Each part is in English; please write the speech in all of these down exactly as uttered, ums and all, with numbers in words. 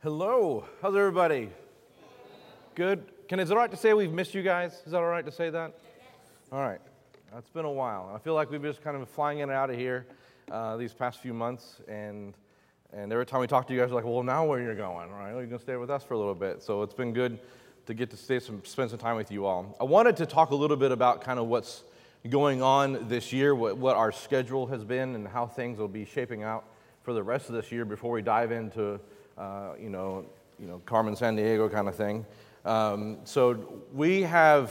Hello, how's everybody? Good. Can is it all right to say we've missed you guys? Is that all right to say that? All right. It's been a while. I feel like we've just kind of been flying in and out of here uh, these past few months, and and every time we talk to you guys, we're like, well, now where you're going? All right, well, you're going to stay with us for a little bit. So it's been good to get to stay some, spend some time with you all. I wanted to talk a little bit about kind of what's going on this year, what, what our schedule has been, and how things will be shaping out for the rest of this year before we dive into Uh, you know, you know, Carmen San Diego kind of thing. Um, so we have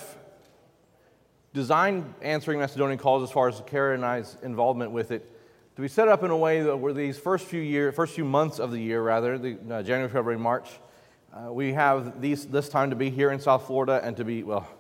designed Answering Macedonian Calls as far as Kara and I's involvement with it to be set up in a way that where these first few year, first few months of the year, rather, the, uh, January, February, March, uh, we have these this time to be here in South Florida and to be well,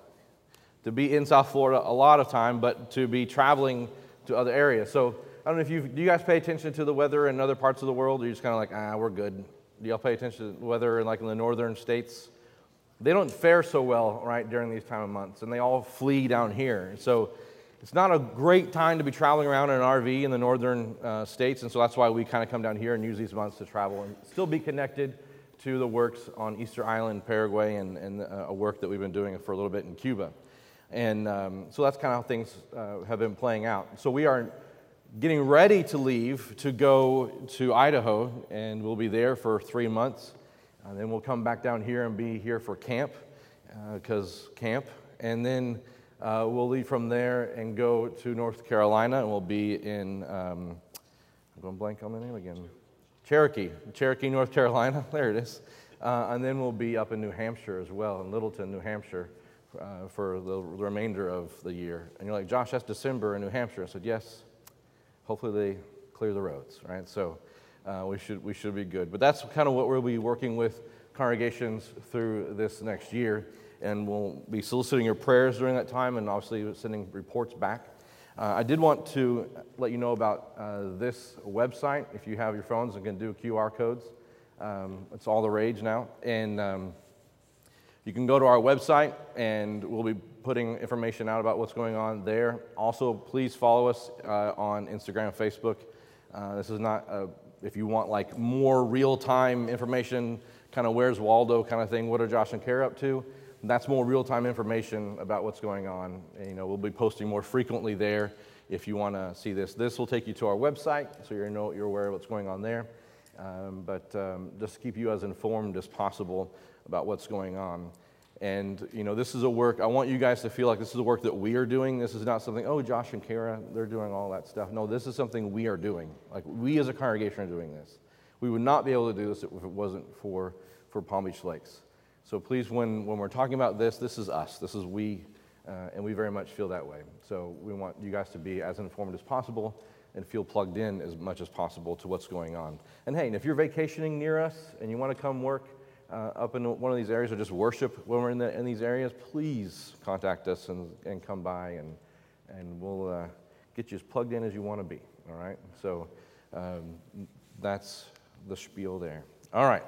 to be in South Florida a lot of time, but to be traveling to other areas. So I don't know if you do you guys pay attention to the weather in other parts of the world, or you're just kind of like, ah, we're good. Do y'all pay attention to the weather in, like in the northern states? They don't fare so well, right, during these time of months, and they all flee down here. So it's not a great time to be traveling around in an R V in the northern uh, states, and so that's why we kind of come down here and use these months to travel and still be connected to the works on Easter Island, Paraguay, and, and uh, a work that we've been doing for a little bit in Cuba. And um, so that's kind of how things uh, have been playing out. So we are getting ready to leave to go to Idaho, and we'll be there for three months. And then we'll come back down here and be here for camp, because uh, camp. And then uh, we'll leave from there and go to North Carolina, and we'll be in, um, I'm going blank on the name again, Cherokee, Cherokee, North Carolina. There it is. Uh, and then we'll be up in New Hampshire as well, in Littleton, New Hampshire, uh, for the remainder of the year. And you're like, Josh, that's December in New Hampshire. I said, yes. Hopefully they clear the roads, right? So uh, we should we should be good. But that's kind of what we'll be working with congregations through this next year, and we'll be soliciting your prayers during that time, and obviously sending reports back. Uh, I did want to let you know about uh, this website. If you have your phones and can do Q R codes, um, it's all the rage now, and um, you can go to our website, and we'll be putting information out about what's going on there. Also, please follow us uh, on Instagram and Facebook. Uh, this is not, a, if you want like more real-time information, kind of where's Waldo kind of thing, what are Josh and Kara up to? That's more real-time information about what's going on. And, you know, we'll be posting more frequently there if you want to see this. This will take you to our website, so you know you're aware of what's going on there. Um, but um, just to keep you as informed as possible about what's going on. And, you know, this is a work, I want you guys to feel like this is a work that we are doing. This is not something, oh, Josh and Kara, they're doing all that stuff. No, this is something we are doing. Like, we as a congregation are doing this. We would not be able to do this if it wasn't for, for Palm Beach Lakes. So please, when, when we're talking about this, this is us. This is we, uh, and we very much feel that way. So we want you guys to be as informed as possible and feel plugged in as much as possible to what's going on. And hey, and if you're vacationing near us and you want to come work Uh, up in one of these areas, or just worship when we're in, the, in these areas, please contact us and, and come by, and and we'll uh, get you as plugged in as you want to be, all right? So um, that's the spiel there. All right.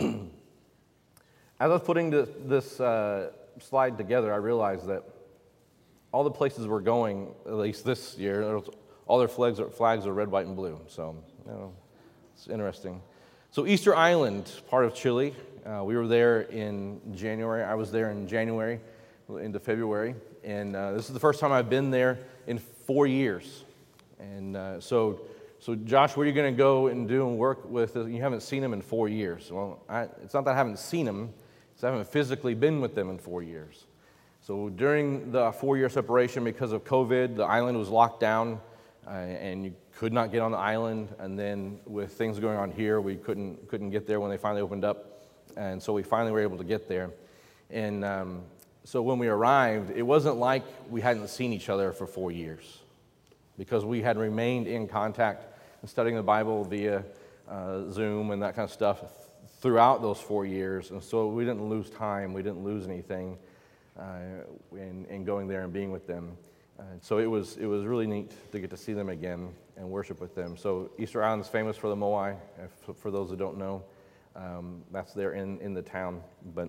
As I was putting this, this uh, slide together, I realized that all the places we're going, at least this year, all their flags are, flags are red, white, and blue. So, you know, it's interesting. So Easter Island, part of Chile. Uh, we were there in January. I was there in January into February. And uh, this is the first time I've been there in four years. And uh, so, so Josh, where are you going to go and do and work with? You haven't seen them in four years. Well, I, it's not that I haven't seen them. It's I haven't physically been with them in four years. So during the four-year separation, because of COVID, the island was locked down, uh, and you could not get on the island. And then with things going on here, we couldn't couldn't get there when they finally opened up. And so we finally were able to get there. And um, so when we arrived, it wasn't like we hadn't seen each other for four years, because we had remained in contact and studying the Bible via uh, Zoom and that kind of stuff throughout those four years. And so we didn't lose time. We didn't lose anything uh, in, in going there and being with them. Uh, so it was it was really neat to get to see them again and worship with them. So Easter Island is famous for the moai, if, for those who don't know. Um, that's there in, in the town, but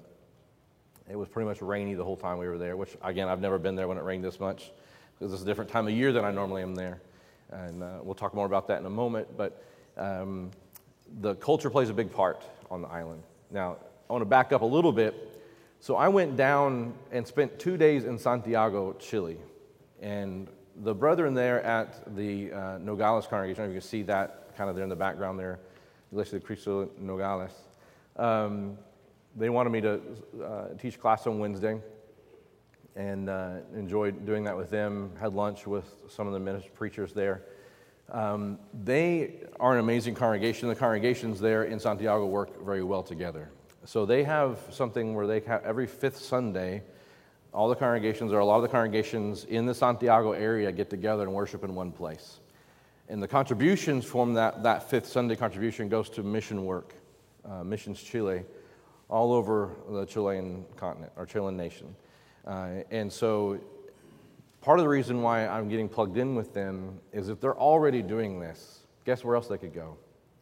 it was pretty much rainy the whole time we were there, which, again, I've never been there when it rained this much, because it's a different time of year than I normally am there, and uh, we'll talk more about that in a moment, but um, the culture plays a big part on the island. Now, I want to back up a little bit. So I went down and spent two days in Santiago, Chile. And the brethren there at the uh, Nogales congregation, I don't know if you can see that kind of there in the background there, Iglesia de Cristo Nogales. Um, they wanted me to uh, teach class on Wednesday, and uh, enjoyed doing that with them. Had lunch with some of the minister preachers there. Um, they are an amazing congregation. The congregations there in Santiago work very well together. So they have something where they have every fifth Sunday, all the congregations, or a lot of the congregations in the Santiago area get together and worship in one place. And the contributions from that, that fifth Sunday contribution goes to mission work, uh, Missions Chile, all over the Chilean continent, or Chilean nation. Uh, and so part of the reason why I'm getting plugged in with them is if they're already doing this, guess where else they could go?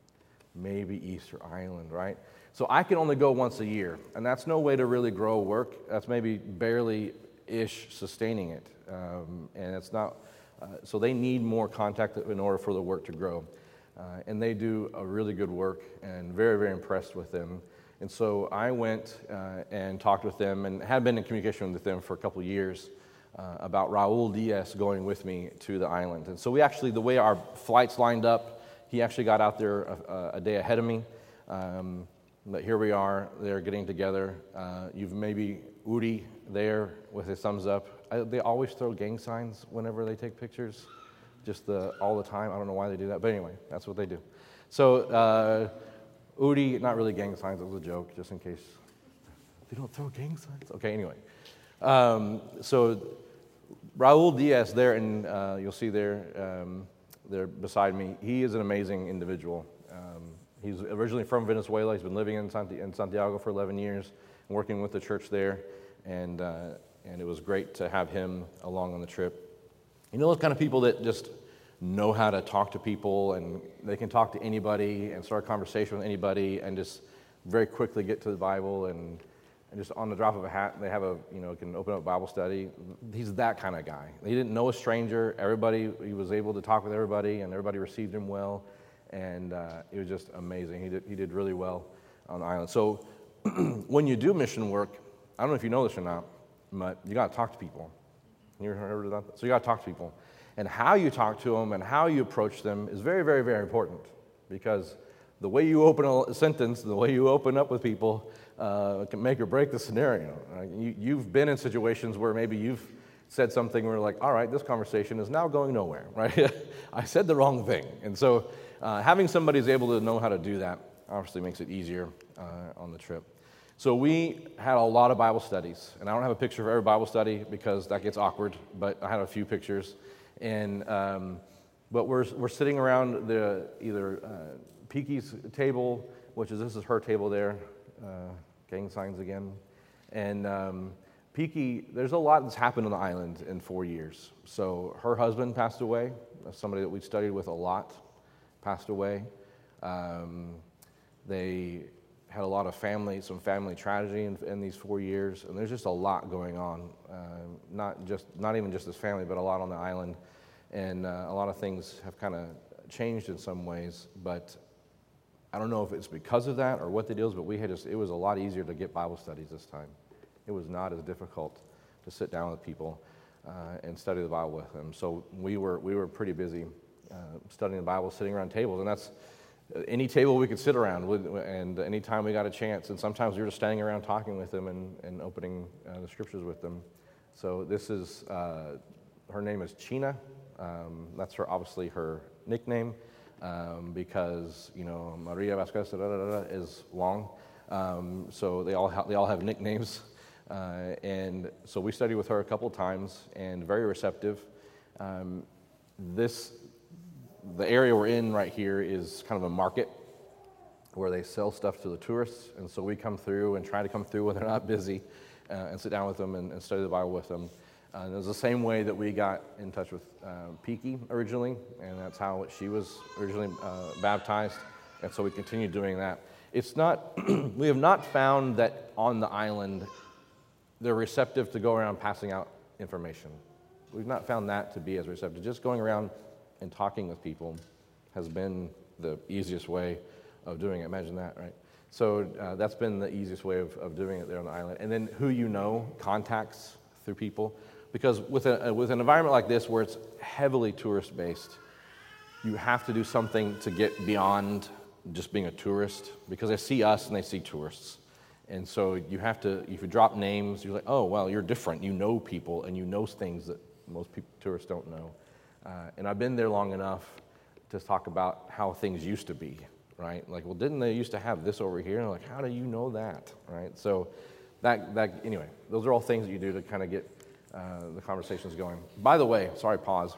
Maybe Easter Island, right? So I can only go once a year, and that's no way to really grow work. That's maybe barely-ish sustaining it, um, and it's not. Uh, so they need more contact in order for the work to grow, uh, and they do a really good work, and very, very impressed with them. And so I went uh, and talked with them, and had been in communication with them for a couple of years uh, about Raul Diaz going with me to the island. And so we actually, the way our flights lined up, he actually got out there a, a day ahead of me. Um, but here we are, they're getting together. Uh, you've maybe Uri there with his thumbs up. I, they always throw gang signs whenever they take pictures, just the, all the time. I don't know why they do that, but anyway, that's what they do. So, uh, Udi, not really gang signs, it was a joke, just in case. They don't throw gang signs? Okay, anyway. Um, so, Raul Diaz there, and uh, you'll see there, um, there beside me, he is an amazing individual. Um, he's originally from Venezuela. He's been living in, Santi- in Santiago for eleven years, and working with the church there, and, uh, and it was great to have him along on the trip. You know those kind of people that just know how to talk to people, and they can talk to anybody and start a conversation with anybody and just very quickly get to the Bible, and, and just on the drop of a hat, they have a, you know, can open up a Bible study. He's that kind of guy. He didn't know a stranger. Everybody, he was able to talk with everybody, and everybody received him well, and uh, it was just amazing. He did, he did really well on the island. So when you do mission work, I don't know if you know this or not, but you got to talk to people. You ever heard of that? So you got to talk to people. And how you talk to them and how you approach them is very, very, very important, because the way you open a sentence, the way you open up with people uh, can make or break the scenario. Right? You, you've been in situations where maybe you've said something where you're like, all right, this conversation is now going nowhere, right? I said the wrong thing. And so uh, having somebody who's able to know how to do that obviously makes it easier uh, on the trip. So we had a lot of Bible studies, and I don't have a picture of every Bible study because that gets awkward, but I had a few pictures. And um, but we're we're sitting around the either uh, Piki's table, which is this is her table there, uh, gang signs again, and um, Piki. There's a lot that's happened on the island in four years. So her husband passed away, somebody that we studied with a lot, passed away. Um, they had a lot of family, some family tragedy in, in these four years, and there's just a lot going on. Uh, not just, not even just this family, but a lot on the island, and uh, a lot of things have kind of changed in some ways. But I don't know if it's because of that or what the deal is. But we had just, it was a lot easier to get Bible studies this time. It was not as difficult to sit down with people uh, and study the Bible with them. So we were we were pretty busy uh, studying the Bible, sitting around tables, and that's. Any table we could sit around, and anytime we got a chance, and sometimes we were just standing around talking with them and, and opening uh, the scriptures with them. So this is, uh, her name is China. Um, that's her, obviously her nickname, um, because, you know, Maria Vasquez da, da, da, da, is long. Um, so they all, ha- they all have nicknames. Uh, and so we studied with her a couple times, and very receptive. Um, this The area we're in right here is kind of a market where they sell stuff to the tourists, and so we come through and try to come through when they're not busy uh, and sit down with them and, and study the Bible with them. Uh, it was the same way that we got in touch with uh, Piki originally, and that's how she was originally uh, baptized, and so we continue doing that. It's not, we have not found that on the island they're receptive to go around passing out information. We've not found that to be as receptive. Just going around and talking with people has been the easiest way of doing it. Imagine that, right? So uh, that's been the easiest way of, of doing it there on the island. And then who you know, contacts through people. Because with, a, with an environment like this where it's heavily tourist-based, you have to do something to get beyond just being a tourist, because they see us and they see tourists. And so you have to, if you drop names, you're like, oh, well, you're different. You know people and you know things that most people, tourists don't know. Uh, and I've been there long enough to talk about how things used to be, right? Like, well, didn't they used to have this over here? And I'm like, how do you know that, right? So that, that anyway, those are all things that you do to kind of get uh, the conversations going. By the way, sorry, pause.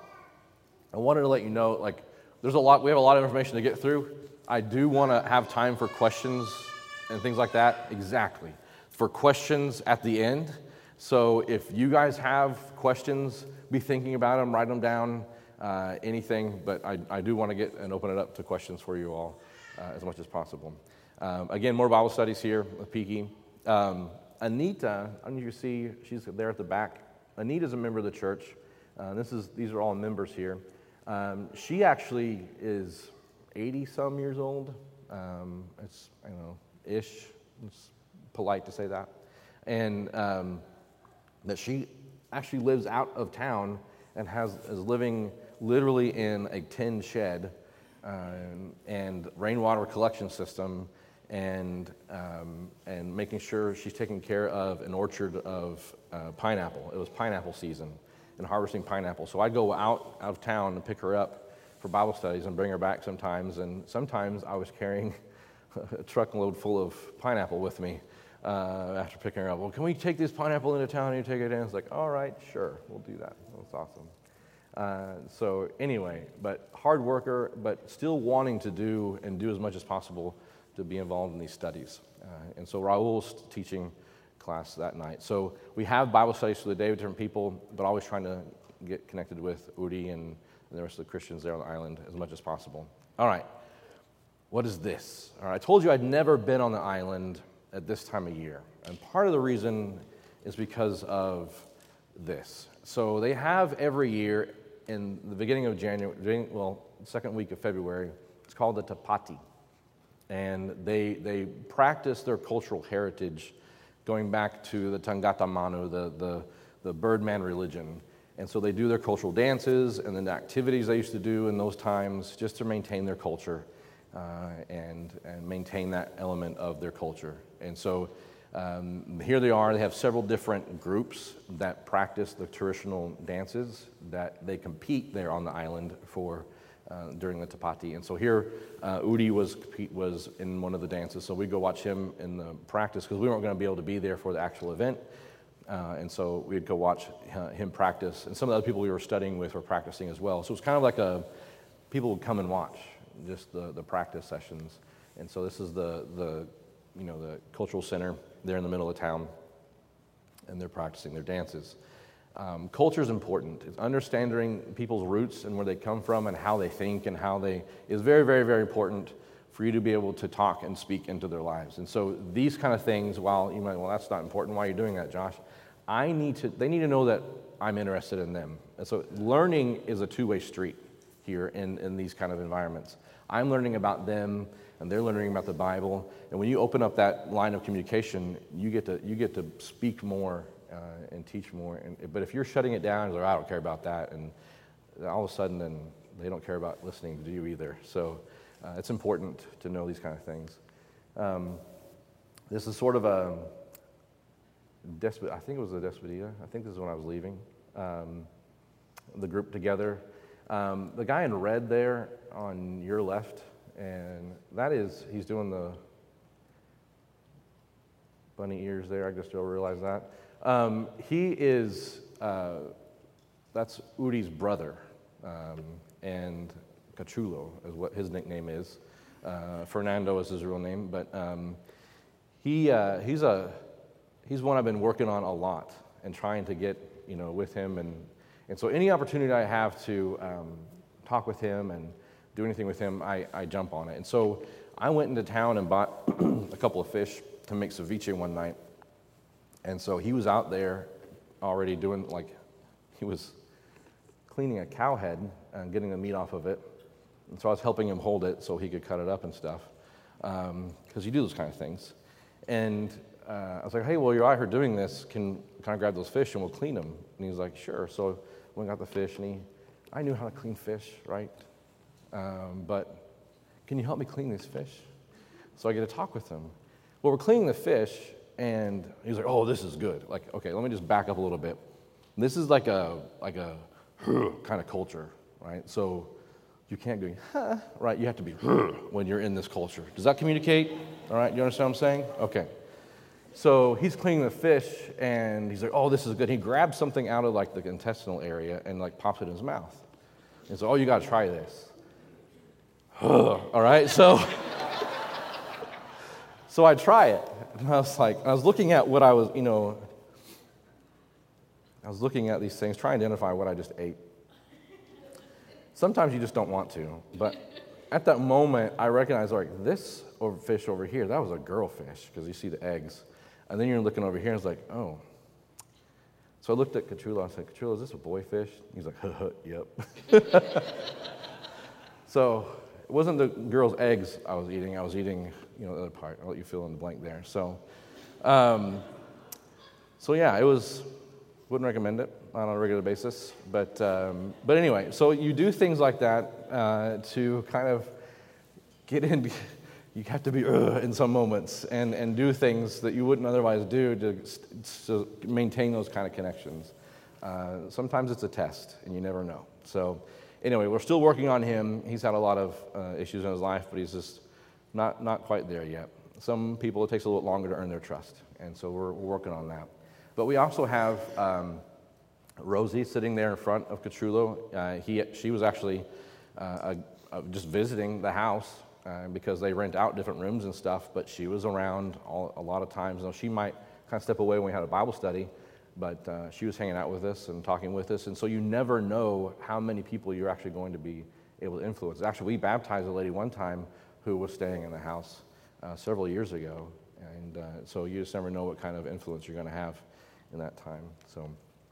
I wanted to let you know, like, there's a lot, we have a lot of information to get through. I do want to have time for questions and things like that. Exactly. For questions at the end. So if you guys have questions, be thinking about them, write them down, uh, anything. But I, I do want to get and open it up to questions for you all uh, as much as possible. Um, again, more Bible studies here with Peaky. Um, Anita, I don't know if you see, she's there at the back. Anita's a member of the church. Uh, this is these are all members here. Um, she actually is eighty-some years old. Um, it's, I don't know, ish. It's polite to say that. And um, that she actually lives out of town and has is living literally in a tin shed uh, and rainwater collection system, and um, and making sure she's taking care of an orchard of uh, pineapple. It was pineapple season and harvesting pineapple. So I'd go out, out of town and pick her up for Bible studies and bring her back sometimes. And sometimes I was carrying a truckload full of pineapple with me uh, after picking her up. Well, can we take this pineapple into town and you take it in? It's like, all right, sure, we'll do that. That's awesome. Uh, so anyway, but hard worker, but still wanting to do and do as much as possible to be involved in these studies. Uh, and so Raul's teaching class that night. So we have Bible studies for the day with different people, but always trying to get connected with Udi and the rest of the Christians there on the island as much as possible. All right, what is this? All right, I told you I'd never been on the island at this time of year. And part of the reason is because of this. So they have every year in the beginning of January, well, second week of February, it's called the Tapati. And they they practice their cultural heritage going back to the Tangata Manu, the, the, the Birdman religion. And so they do their cultural dances and then the activities they used to do in those times just to maintain their culture uh, and, and maintain that element of their culture. And so um, here they are. They have several different groups that practice the traditional dances that they compete there on the island for Uh, during the Tapati. And so here, uh, Udi was was in one of the dances, so we'd go watch him in the practice because we weren't going to be able to be there for the actual event. Uh, and so we'd go watch uh, him practice. And some of the other people we were studying with were practicing as well. So it was kind of like a, people would come and watch just the, the practice sessions. And so this is the, the, you know, the cultural center there in the middle of town, and they're practicing their dances. Um, culture is important. It's understanding people's roots and where they come from and how they think and how they is very, very, very important for you to be able to talk and speak into their lives. And so these kind of things, while you might, well, that's not important. Why are you doing that, Josh? I need to. They need to know that I'm interested in them. And so learning is a two-way street here in, in these kind of environments. I'm learning about them, and they're learning about the Bible. And when you open up that line of communication, you get to you get to speak more. Uh, and teach more. And, but if you're shutting it down, like, I don't care about that, and all of a sudden then they don't care about listening to you either. So uh, it's important to know these kind of things. Um, this is sort of a, desp- I think it was a despedida. I think this is when I was leaving um, the group together. Um, the guy in red there on your left, and that is, he's doing the bunny ears there. I just don't realize that. Um, he is, uh, that's Udi's brother, um, and Cachulo is what his nickname is. Uh, Fernando is his real name, but um, he uh, he's a he's one I've been working on a lot and trying to get, you know, with him, and and so any opportunity I have to um, talk with him and do anything with him, I, I jump on it. And so I went into town and bought a couple of fish to make ceviche one night. And so he was out there already doing, like, he was cleaning a cow head and getting the meat off of it. And so I was helping him hold it so he could cut it up and stuff. because you do those kind of things. And uh, I was like, hey, well, you're out here doing this. Can, can I grab those fish and we'll clean them? And he's like, sure. So I went and got the fish, and he, I knew how to clean fish, right? Um, but can you help me clean these fish? So I get to talk with him. Well, we're cleaning the fish, and he's like, oh, this is good. Like, okay, let me just back up a little bit. This is like a like a kind of culture, right? So you can't go, huh, right? You have to be when you're in this culture. Does that communicate? All right, you understand what I'm saying? Okay. So he's cleaning the fish, and he's like, oh, this is good. He grabs something out of like the intestinal area and like pops it in his mouth. He's like, oh, you got to try this. All right, so so I try it, and I was like, I was looking at what I was, you know, I was looking at these things, trying to identify what I just ate. Sometimes you just don't want to, but at that moment, I recognized, like, this over fish over here, that was a girl fish, because you see the eggs. And then you're looking over here, and it's like, oh. So I looked at Cachula, I said, Cachula, is this a boy fish? He's like, huh, huh, yep. So it wasn't the girl's eggs I was eating, I was eating, you know, the other part. I'll let you fill in the blank there. So, um, so yeah, it was, wouldn't recommend it on a regular basis. But um, but anyway, so you do things like that uh, to kind of get in. You have to be uh, in some moments and, and do things that you wouldn't otherwise do to, to maintain those kind of connections. Uh, sometimes it's a test, and you never know. So anyway, we're still working on him. He's had a lot of uh, issues in his life, but he's just not not quite there yet. Some people, it takes a little bit longer to earn their trust, and so we're, we're working on that. But we also have um, Rosie sitting there in front of Cachulo. Uh, he, she was actually uh, uh, just visiting the house uh, because they rent out different rooms and stuff, but she was around all, a lot of times. Now, she might kind of step away when we had a Bible study, but uh, she was hanging out with us and talking with us, and so you never know how many people you're actually going to be able to influence. Actually, we baptized a lady one time who was staying in the house uh, several years ago, and uh, so you just never know what kind of influence you're going to have in that time. So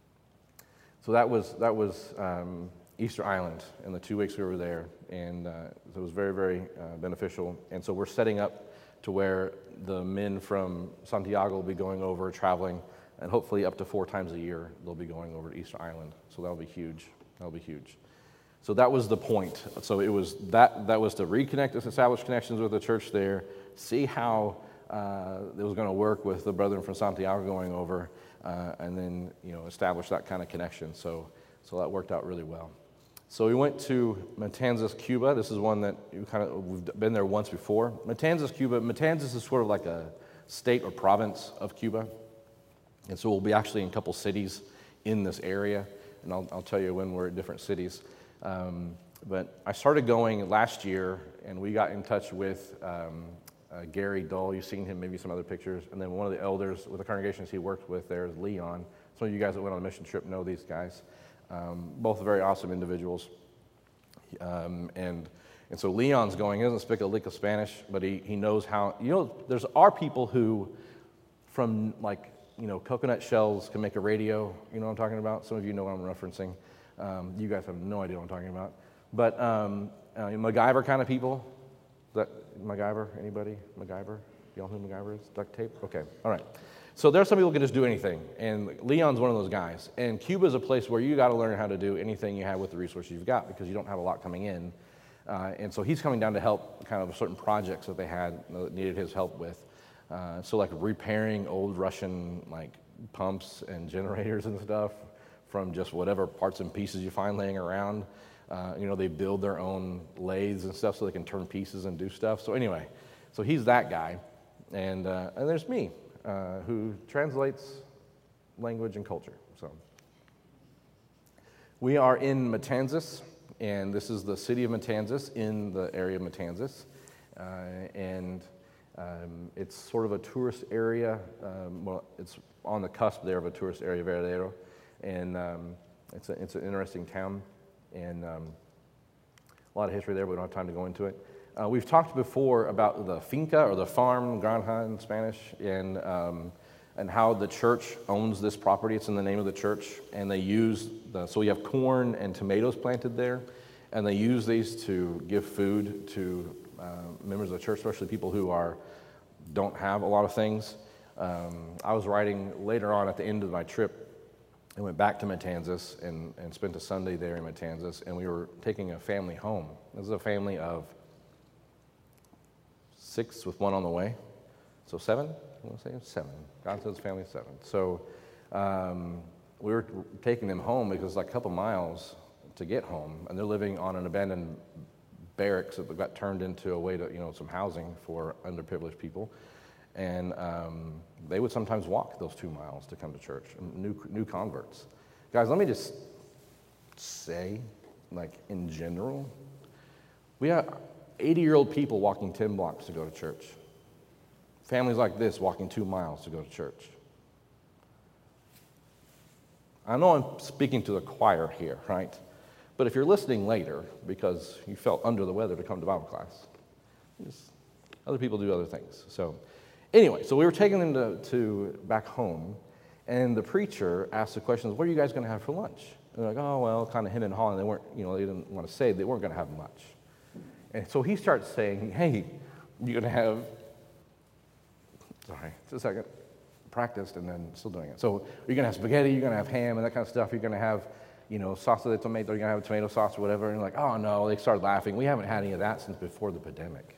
so that was that was um, Easter Island, and the two weeks we were there, and uh, it was very, very uh, beneficial. And so we're setting up to where the men from Santiago will be going over, traveling, and hopefully up to four times a year they'll be going over to Easter Island. So that'll be huge. That'll be huge. So that was the point. So it was that that was to reconnect us, establish connections with the church there, see how uh, it was going to work with the brethren from Santiago going over, uh, and then you know establish that kind of connection. So so that worked out really well. So we went to Matanzas, Cuba. This is one that you kind of we've been there once before. Matanzas, Cuba. Matanzas is sort of like a state or province of Cuba, and so we'll be actually in a couple cities in this area, and I'll, I'll tell you when we're at different cities. Um, but I started going last year, and we got in touch with um, uh, Gary Dull. You've seen him, maybe some other pictures. And then one of the elders with the congregations he worked with there is Leon. Some of you guys that went on a mission trip know these guys. Um, both very awesome individuals. Um, and and so Leon's going. He doesn't speak a lick of Spanish, but he, he knows how. You know, there's are people who, from like, you know, coconut shells can make a radio. You know what I'm talking about? Some of you know what I'm referencing. Um, you guys have no idea what I'm talking about. But um, uh, MacGyver kind of people. Is that MacGyver? Anybody? MacGyver? Y'all know who MacGyver is? Duct tape? Okay. All right. So there's some people who can just do anything. And Leon's one of those guys. And Cuba is a place where you got to learn how to do anything you have with the resources you've got because you don't have a lot coming in. Uh, and so he's coming down to help kind of certain projects that they had that needed his help with. Uh, so like repairing old Russian like pumps and generators and stuff from just whatever parts and pieces you find laying around. Uh, you know, they build their own lathes and stuff so they can turn pieces and do stuff. So anyway, so he's that guy. And uh, and there's me, uh, who translates language and culture. So we are in Matanzas, and this is the city of Matanzas in the area of Matanzas. Uh, and um, it's sort of a tourist area. Um, well, it's on the cusp there of a tourist area, Veradero. And um, it's, a, it's an interesting town, and um, a lot of history there, but we don't have time to go into it. Uh, we've talked before about the finca, or the farm, granja in Spanish, and um, and how the church owns this property. It's in the name of the church, and they use, the, so we have corn and tomatoes planted there, and they use these to give food to uh, uh, members of the church, especially people who are don't have a lot of things. Um, I was riding later on at the end of my trip and went back to Matanzas and, and spent a Sunday there in Matanzas, and we were taking a family home. This is a family of six with one on the way. So seven? I want to say seven. God says family of seven. So um, we were taking them home because it's like a couple miles to get home, and they're living on an abandoned barracks that got turned into a way to, you know, some housing for underprivileged people. And um, they would sometimes walk those two miles to come to church, new new converts. Guys, let me just say, like in general, we have eighty-year-old people walking ten blocks to go to church. Families like this walking two miles to go to church. I know I'm speaking to the choir here, right? But if you're listening later because you felt under the weather to come to Bible class, just, other people do other things. So anyway, so we were taking them to, to back home, and the preacher asked the questions, what are you guys going to have for lunch? And they're like, oh, well, kind of him and hawing. They weren't, you know, they didn't want to say they weren't going to have much. And so he starts saying, hey, you're going to have, sorry, just a second, practiced and then still doing it. So you're going to have spaghetti, you're going to have ham and that kind of stuff. You're going to have, you know, salsa de tomato, you're going to have tomato sauce or whatever. And like, oh, no, they started laughing. We haven't had any of that since before the pandemic.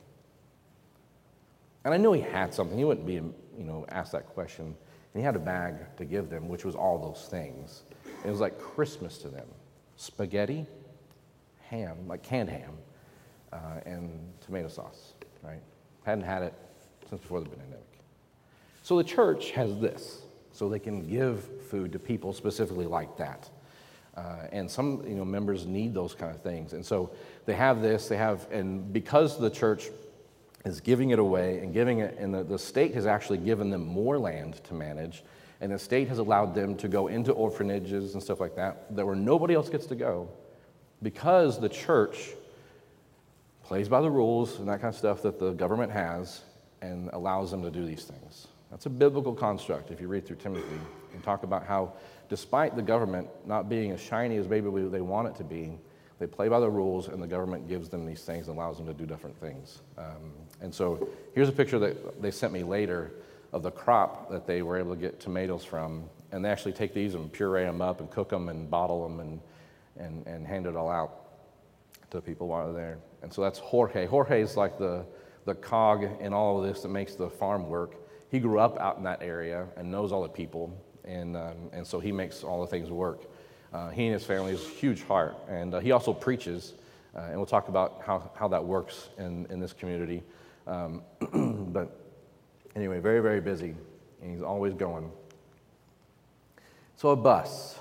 And I knew he had something. He wouldn't be, you know, asked that question. And he had a bag to give them, which was all those things. It was like Christmas to them. Spaghetti, ham, like canned ham, uh, and tomato sauce, right? Hadn't had it since before the pandemic. So the church has this, so they can give food to people specifically like that. Uh, and some, you know, members need those kind of things. And so they have this, they have, and because the church is giving it away and giving it, and the, the state has actually given them more land to manage, and the state has allowed them to go into orphanages and stuff like that, that where nobody else gets to go, because the church plays by the rules and that kind of stuff that the government has and allows them to do these things. That's a biblical construct if you read through Timothy and talk about how despite the government not being as shiny as maybe they want it to be, they play by the rules and the government gives them these things and allows them to do different things. Um, and so here's a picture that they sent me later of the crop that they were able to get tomatoes from, and they actually take these and puree them up and cook them and bottle them and, and, and hand it all out to people while they're there. And so that's Jorge. Jorge is like the, the cog in all of this that makes the farm work. He grew up out in that area and knows all the people, and um, and so he makes all the things work. Uh, he and his family is a huge heart, and uh, he also preaches, uh, and we'll talk about how, how that works in, in this community. Um, but anyway, very, very busy, and he's always going. So a bus.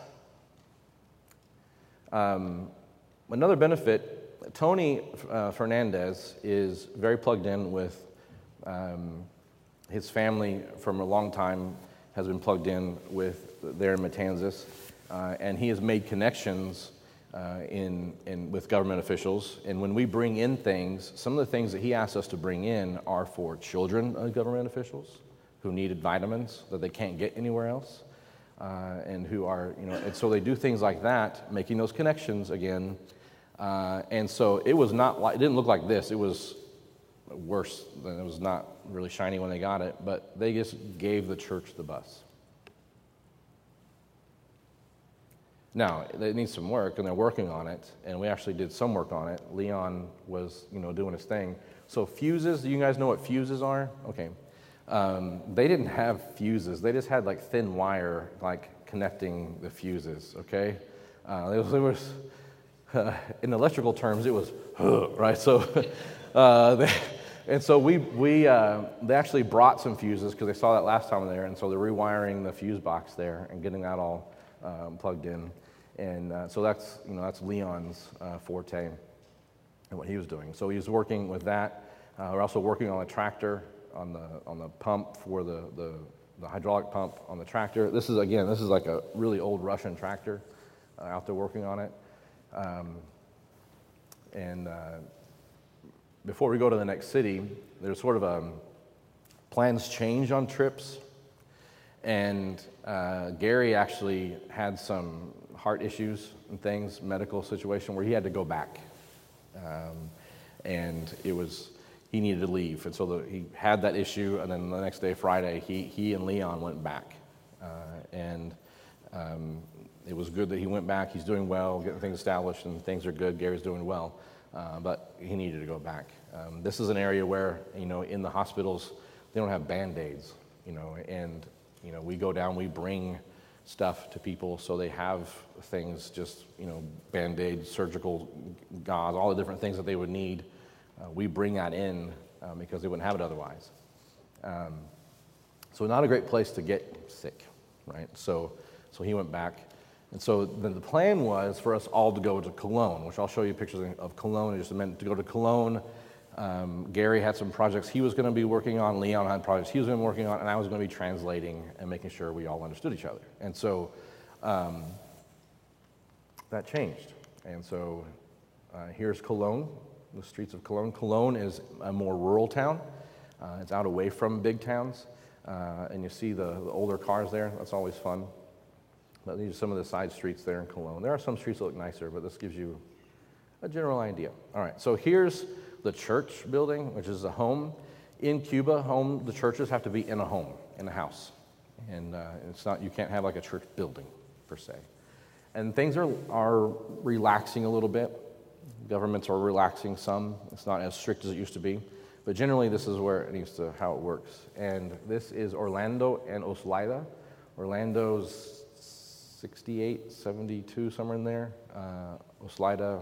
Um, another benefit, Tony uh, Fernandez is very plugged in with um, his family from a long time, has been plugged in with there in Matanzas, uh, and he has made connections uh, in, in with government officials. And when we bring in things, some of the things that he asks us to bring in are for children of government officials who needed vitamins that they can't get anywhere else, uh, and who are, you know, and so they do things like that, making those connections again. Uh, and so it was not like, it didn't look like this. It was worse than, it was not really shiny when they got it, but they just gave the church the bus. Now, it needs some work, and they're working on it, and we actually did some work on it. Leon was, you know, doing his thing. So fuses, do you guys know what fuses are? Okay. Um, they didn't have fuses. They just had, like, thin wire, like, connecting the fuses, okay? Uh, it was, it was uh, in electrical terms, it was, right? So, uh, they, and so we, we uh, they actually brought some fuses because they saw that last time there, and so they're rewiring the fuse box there and getting that all um, plugged in. And uh, so that's, you know, that's Leon's uh, forte and what he was doing. So he was working with that. Uh, we're also working on a tractor, on the on the pump for the, the, the hydraulic pump on the tractor. This is, again, this is like a really old Russian tractor uh, out there working on it. Um, and uh, before we go to the next city, there's sort of a, plans change on trips. And uh, Gary actually had some heart issues and things, medical situation, where he had to go back. Um, and it was, he needed to leave. And so the, he had that issue, and then the next day, Friday, he, he and Leon went back. Uh, and um, it was good that he went back. He's doing well, getting things established, and things are good. Gary's doing well, uh, but he needed to go back. Um, this is an area where, you know, in the hospitals, they don't have Band-Aids, you know, and, you know, we go down, we bring stuff to people so they have things, just, you know, Band-Aids, surgical gauze, all the different things that they would need. Uh, we bring that in uh, because they wouldn't have it otherwise. Um, so not a great place to get sick, right? So, so he went back. And so then the plan was for us all to go to Cologne, which I'll show you pictures of Cologne in just a minute, to go to Cologne. Um, Gary had some projects he was going to be working on. Leon had projects he was going to be working on, and I was going to be translating and making sure we all understood each other. And so um, that changed. And so uh, here's Cologne, the streets of Cologne. Cologne is a more rural town. Uh, it's out away from big towns. Uh, and you see the, the older cars there. That's always fun. But these are some of the side streets there in Cologne. There are some streets that look nicer, but this gives you a general idea. All right, so here's the church building, which is a home. In Cuba, home the churches have to be in a home, in a house. And uh, it's not, you can't have like a church building, per se. And things are, are relaxing a little bit. Governments are relaxing some. It's not as strict as it used to be. But generally, this is where it needs to, how it works. And this is Orlando and Oslaida. Orlando's sixty-eight, seventy-two, somewhere in there. Uh, Oslaida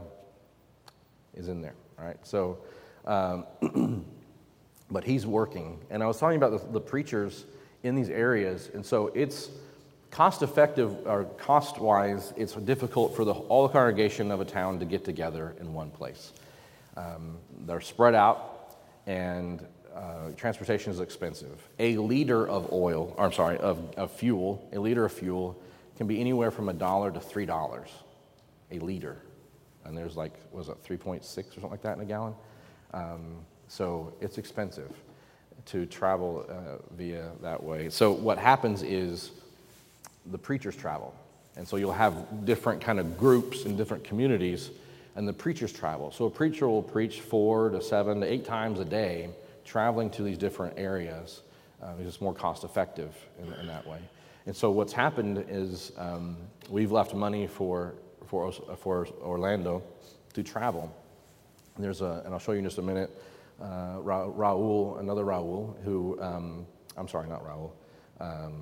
is in there, all right? So, um, but he's working. And I was talking about the, the preachers in these areas, and so it's cost-effective, or cost-wise, it's difficult for the, all the congregation of a town to get together in one place. Um, they're spread out, and uh, transportation is expensive. A liter of oil, or I'm sorry, of, of fuel, a liter of fuel can be anywhere from a dollar to three dollars, a liter. And there's like, what was it, three point six or something like that in a gallon? Um, so it's expensive to travel uh, via that way. So what happens is the preachers travel. And so you'll have different kind of groups in different communities, and the preachers travel. So a preacher will preach four to seven to eight times a day, traveling to these different areas. Uh, it's just more cost effective in, in that way. And so what's happened is um, we've left money for for for Orlando to travel. And there's a, and I'll show you in just a minute, uh, Ra- Raul, another Raul, who, um, I'm sorry, not Raul. Um,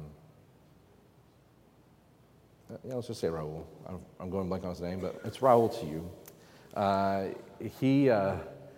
yeah, let's just say Raul. I'm, I'm going blank on his name, but it's Raul to you. Uh, he uh,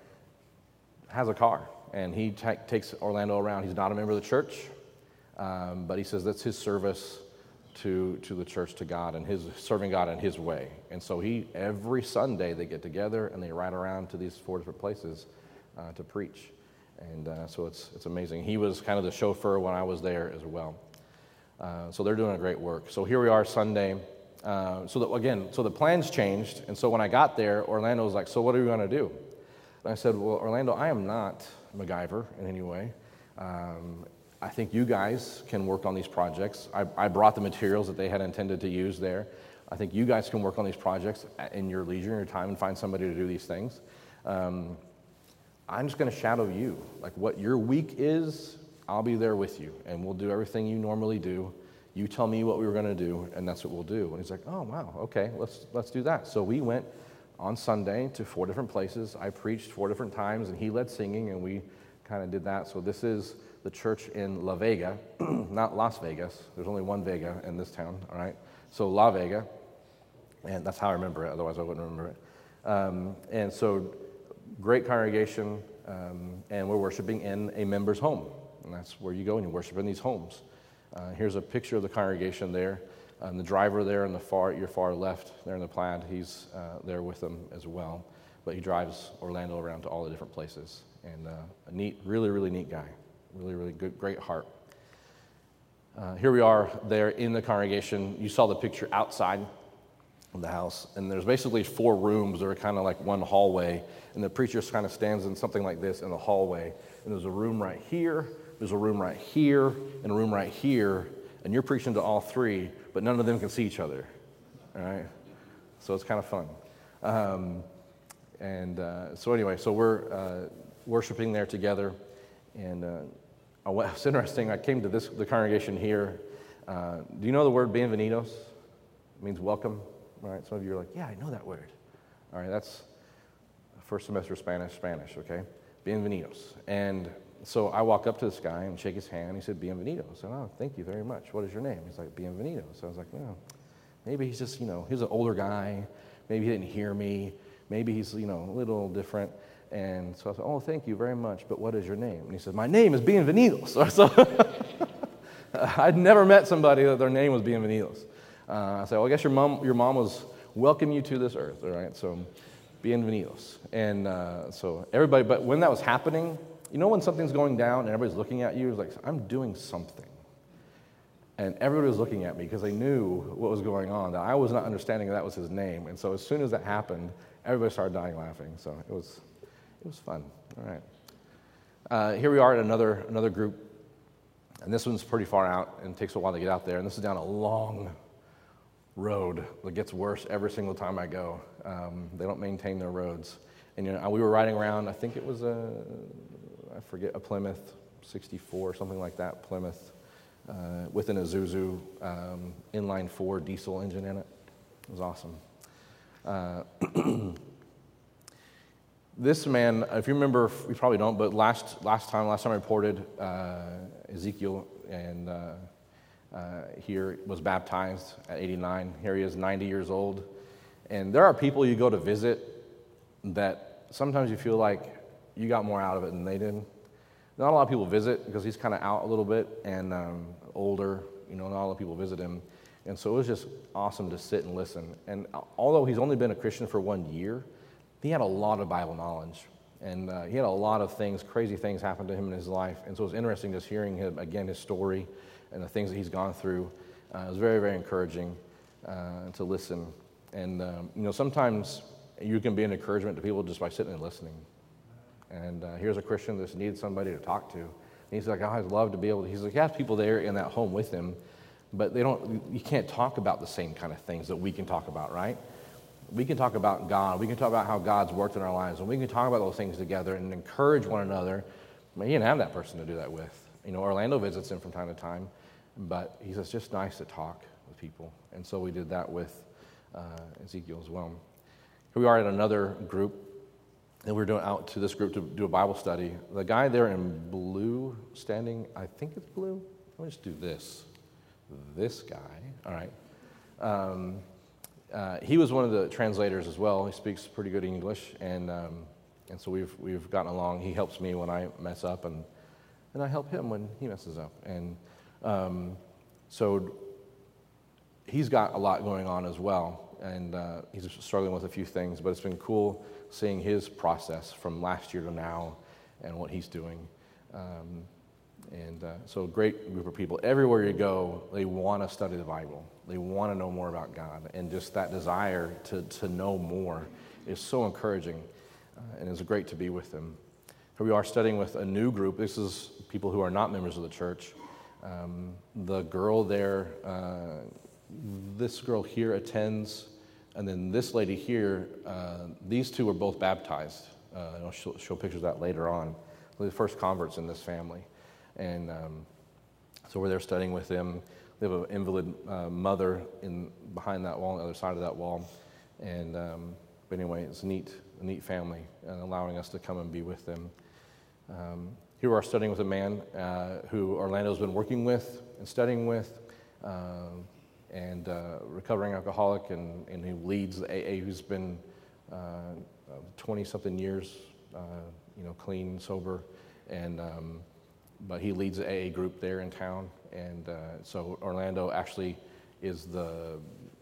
has a car, and he ta- takes Orlando around. He's not a member of the church. Um, but he says that's his service to to the church, to God, and his serving God in his way. And so he, every Sunday they get together and they ride around to these four different places uh, to preach. And uh, so it's it's amazing. He was kind of the chauffeur when I was there as well. Uh, so they're doing a great work. So here we are Sunday. Uh, so that, again, so the plans changed. And so when I got there, Orlando was like, so what are we going to do? And I said, well, Orlando, I am not MacGyver in any way. Um, I think you guys can work on these projects. I, I brought the materials that they had intended to use there. I think you guys can work on these projects in your leisure, in your time, and find somebody to do these things. Um, I'm just going to shadow you. Like what your week is, I'll be there with you, and we'll do everything you normally do. You tell me what we were going to do, and that's what we'll do. And he's like, oh, wow, okay, let's let's do that. So we went on Sunday to four different places. I preached four different times, and he led singing, and we kind of did that. So this is the church in La Vega, not Las Vegas. There's only one Vega in this town, all right? So La Vega, and that's how I remember it. Otherwise, I wouldn't remember it. Um, and so great congregation, um, and we're worshiping in a member's home. And that's where you go and you worship in these homes. Uh, here's a picture of the congregation there. And the driver there in the far, your far left, there in the plaid, he's uh, there with them as well. But he drives Orlando around to all the different places. And uh, a neat, really, really neat guy. Really, really good, great heart. Uh, here we are there in the congregation. You saw the picture outside of the house. And there's basically four rooms that are kind of like one hallway. And the preacher kind of stands in something like this in the hallway. And there's a room right here, there's a room right here, and a room right here. And you're preaching to all three, but none of them can see each other. All right? So it's kind of fun. Um, and uh, so anyway, so we're... Uh, worshiping there together. And uh, I went, it's interesting, I came to this the congregation here. Uh, do you know the word bienvenidos? It means welcome, right? Some of you are like, yeah, I know that word. All right, that's first semester Spanish, Spanish, okay? Bienvenidos. And so I walk up to this guy and shake his hand. He said, bienvenidos. I said, oh, thank you very much. What is your name? He's like, bienvenidos. So I was like, no, maybe he's just, you know, he's an older guy. Maybe he didn't hear me. Maybe he's, you know, a little different. And so I said, oh, thank you very much, but what is your name? And he said, my name is Bienvenidos. So, so I'd never met somebody that their name was Bienvenidos. Uh, I said, well, I guess your mom, your mom was welcoming you to this earth, all right? So, Bienvenidos. And uh, so everybody, but when that was happening, you know when something's going down and everybody's looking at you, it's like, I'm doing something. And everybody was looking at me because they knew what was going on, that I was not understanding that was his name. And so as soon as that happened, everybody started dying laughing. So it was it was fun. All right. Uh, here we are at another another group. And this one's pretty far out and takes a while to get out there. And this is down a long road that gets worse every single time I go. Um, they don't maintain their roads. And you know, we were riding around, I think it was a, I forget, a Plymouth sixty-four, something like that, Plymouth, uh, with an Isuzu um, inline four diesel engine in it. It was awesome. Uh, this man, if you remember, you probably don't, but last last time, last time I reported, uh, Ezekiel and uh, uh, here was baptized at eighty-nine. Here he is, ninety years old. And there are people you go to visit that sometimes you feel like you got more out of it than they did. Not a lot of people visit because he's kind of out a little bit and um, older. You know, not a lot of people visit him. And so it was just awesome to sit and listen. And although he's only been a Christian for one year, he had a lot of Bible knowledge. And uh, he had a lot of things, crazy things happen to him in his life. And so it was interesting just hearing him, again, his story and the things that he's gone through. Uh, it was very, very encouraging uh, to listen. And, um, you know, sometimes you can be an encouragement to people just by sitting and listening. And uh, here's a Christian that needs somebody to talk to. And he's like, oh, I'd love to be able to. He's like, he has people there in that home with him, but they don't. You can't talk about the same kind of things that we can talk about, right? We can talk about God. We can talk about how God's worked in our lives, and we can talk about those things together and encourage one another. I mean, you didn't have that person to do that with. You know, Orlando visits him from time to time, but he says it's just nice to talk with people. And so we did that with uh, Ezekiel as well. Here we are at another group, and we're doing out to this group to do a Bible study. The guy there in blue, standing, I think it's blue. Let me just do this. This guy, all right. Um, uh, he was one of the translators as well. He speaks pretty good English, and um, and so we've we've gotten along. He helps me when I mess up, and and I help him when he messes up. And um, so he's got a lot going on as well, and uh, he's struggling with a few things. But it's been cool seeing his process from last year to now, and what he's doing. Um, And uh, so a great group of people. Everywhere you go, they want to study the Bible. They want to know more about God. And just that desire to, to know more is so encouraging. Uh, and it's great to be with them. Here we are studying with a new group. This is people who are not members of the church. Um, the girl there, uh, this girl here attends. And then this lady here, uh, these two were both baptized. Uh, I'll show, show pictures of that later on. They're the first converts in this family. And um, so we're there studying with them. They have an invalid uh, mother in behind that wall, on the other side of that wall. And um, but anyway, it's a neat, a neat family, and allowing us to come and be with them. Um, here we are studying with a man uh, who Orlando's been working with and studying with, uh, and uh, recovering alcoholic, and, and he leads the A A, who's been twenty-something uh, years, uh, you know, clean, sober, and um, but he leads the A A group there in town, and uh, so Orlando actually is the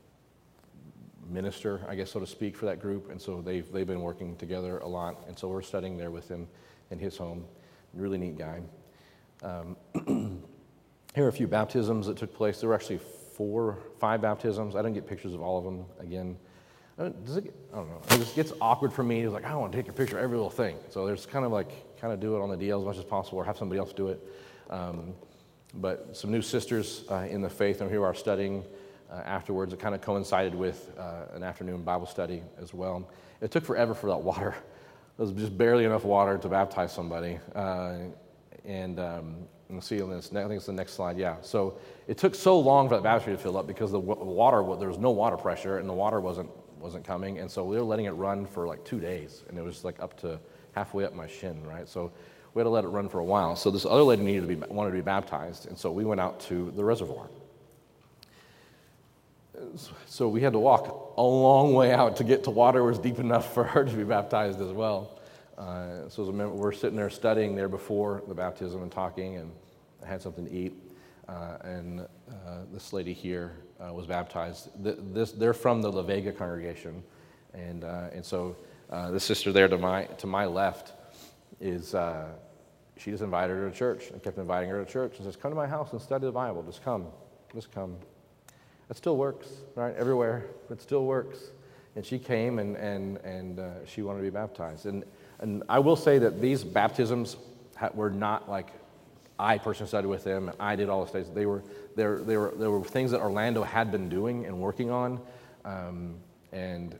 minister, I guess, so to speak, for that group, and so they've they've been working together a lot, and so we're studying there with him in his home. Really neat guy. Um, here are a few baptisms that took place. There were actually four, five baptisms. I didn't get pictures of all of them. Again, does it? Get, I don't know. It just gets awkward for me. It's like I don't want to take a picture of every little thing. So there's kind of like kind of do it on the D L as much as possible, or have somebody else do it. Um, but some new sisters uh, in the faith, and here we are studying uh, afterwards. It kind of coincided with uh, an afternoon Bible study as well. It took forever for that water was just barely enough water to baptize somebody. Uh, and um, you'll see on this, I think it's the next slide, yeah. So it took so long for that baptistry to fill up because the water, there was no water pressure and the water wasn't wasn't coming. And so we were letting it run for like two days. And it was like up to halfway up my shin, right? So we had to let it run for a while. So this other lady needed to be wanted to be baptized. And so we went out to the reservoir. So we had to walk a long way out to get to water that was deep enough for her to be baptized as well. Uh, so as a member, we're sitting there studying there before the baptism and talking, and I had something to eat. Uh, and uh, this lady here uh, was baptized. Th- this, they're from the La Vega congregation, and uh, and so uh, the sister there to my to my left is uh, she just invited her to church and kept inviting her to church and says, "Come to my house and study the Bible. Just come, just come." It still works, right? Everywhere, it still works. And she came and and and uh, she wanted to be baptized. And and I will say that these baptisms ha- were not like I personally studied with them and I did all the stages. They were there. They were there were things that Orlando had been doing and working on, um, and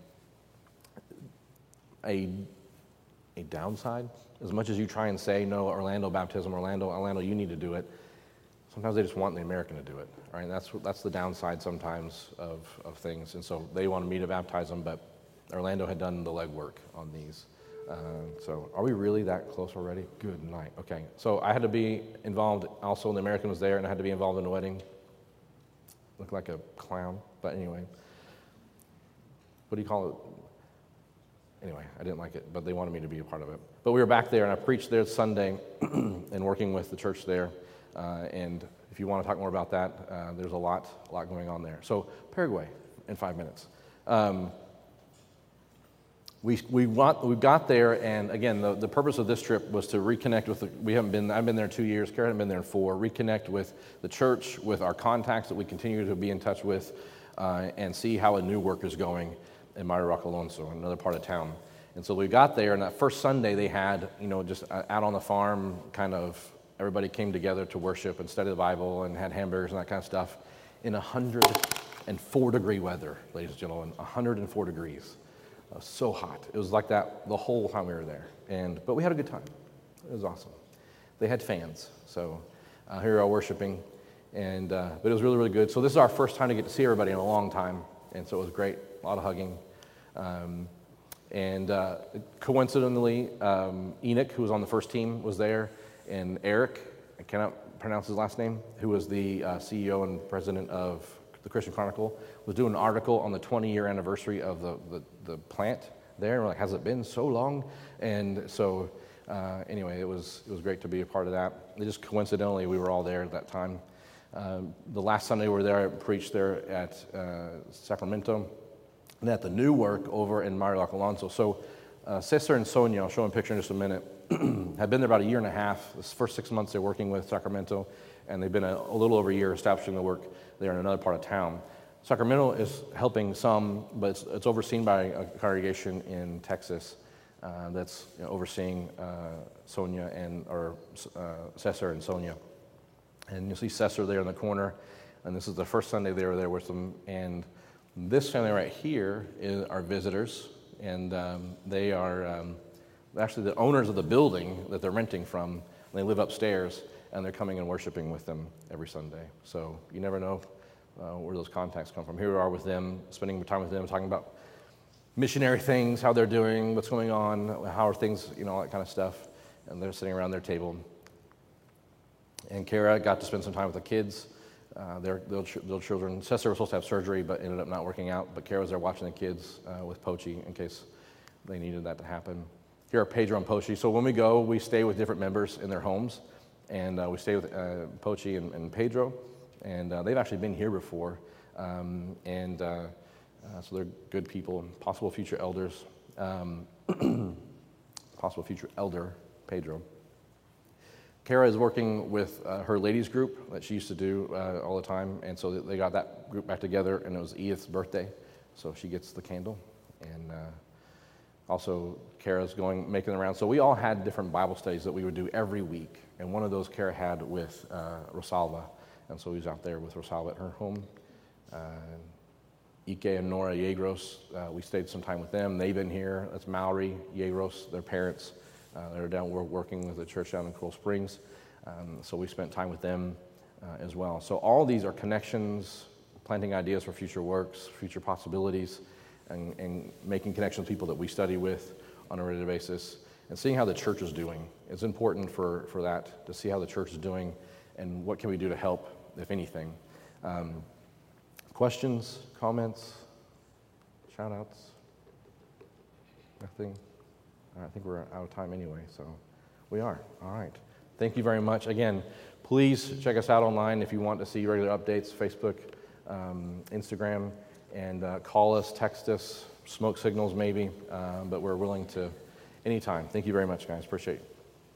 a a downside. As much as you try and say no, Orlando baptism, Orlando, Orlando, you need to do it. Sometimes they just want the American to do it, right? And that's that's the downside sometimes of, of things. And so they wanted me to baptize them, but Orlando had done the legwork on these. Uh, so are we really that close already? Good night. Okay. So I had to be involved also, and the American was there, and I had to be involved in the wedding. Looked like a clown, but anyway. What do you call it? Anyway, I didn't like it, but they wanted me to be a part of it. But we were back there, and I preached there Sunday and working with the church there. Uh, and if you want to talk more about that, uh, there's a lot, a lot going on there. So Paraguay, in five minutes. Um, we we want we got there, and again, the, the purpose of this trip was to reconnect with. The, we haven't been. I've been there two years. Karen hadn't been there in four. Reconnect with the church, with our contacts that we continue to be in touch with, uh, and see how a new work is going in Mario Roque Alonso, another part of town. And so we got there, and that first Sunday they had, you know, just out on the farm, kind of. Everybody came together to worship and study the Bible and had hamburgers and that kind of stuff in one hundred four degree weather, ladies and gentlemen, one hundred four degrees. It was so hot. It was like that the whole time we were there. And but we had a good time. It was awesome. They had fans, so uh, here we are worshiping. And uh, but it was really, really good. So this is our first time to get to see everybody in a long time, and so it was great. A lot of hugging. Um, and uh, coincidentally, um, Enoch, who was on the first team, was there. And Eric, I cannot pronounce his last name, who was the uh, C E O and president of the Christian Chronicle, was doing an article on the twenty-year anniversary of the, the, the plant there. And we're like, has it been so long? And so, uh, anyway, it was it was great to be a part of that. It just coincidentally, we were all there at that time. Um, the last Sunday we were there, I preached there at uh, Sacramento, and at the new work over in Mario Roque Alonso. So, uh, Cesar and Sonia, I'll show them a picture in just a minute, have been there about a year and a half. This first six months they're working with Sacramento, and they've been a, a little over a year establishing the work there in another part of town. Sacramento is helping some, but it's, it's overseen by a congregation in Texas uh, that's you know, overseeing uh, Sonia and or uh, Cesar and Sonia. And you'll see Cesar there in the corner, and this is the first Sunday they were there with them. And this family right here is our visitors, and um, they are. Um, Actually, the owners of the building that they're renting from, they live upstairs, and they're coming and worshiping with them every Sunday. So you never know uh, where those contacts come from. Here we are with them, spending time with them, talking about missionary things, how they're doing, what's going on, how are things, you know, all that kind of stuff. And they're sitting around their table. And Kara got to spend some time with the kids, uh, their little, ch- little children. Cesar was supposed to have surgery, but ended up not working out. But Kara was there watching the kids uh, with Pochi in case they needed that to happen. Here are Pedro and Pochi. So when we go, we stay with different members in their homes, and uh, we stay with uh, Pochi and, and Pedro, and uh, they've actually been here before, um, and uh, uh, so they're good people, possible future elders, um, possible future elder, Pedro. Kara is working with uh, her ladies group that she used to do uh, all the time, and so they got that group back together, and it was Edith's birthday, so she gets the candle, and uh, also, Kara's going, making the rounds. So we all had different Bible studies that we would do every week. And one of those Kara had with uh, Rosalba. And so he was out there with Rosalba at her home. Uh, Ike and Nora Yegros. Uh, we stayed some time with them. They've been here. That's Mallory Yegros, their parents. Uh, they're down we're working with the church down in Coral Springs. Um, so we spent time with them uh, as well. So all these are connections, planting ideas for future works, future possibilities, and, and making connections with people that we study with on a regular basis, and seeing how the church is doing. It's important for, for that, to see how the church is doing and what can we do to help, if anything. Um, questions, comments, shout-outs? Nothing? I think we're out of time anyway, so we are. All right. Thank you very much. Again, please check us out online if you want to see regular updates, Facebook, um, Instagram, and uh, call us, text us, smoke signals maybe, uh, but we're willing to anytime. Thank you very much, guys. Appreciate it.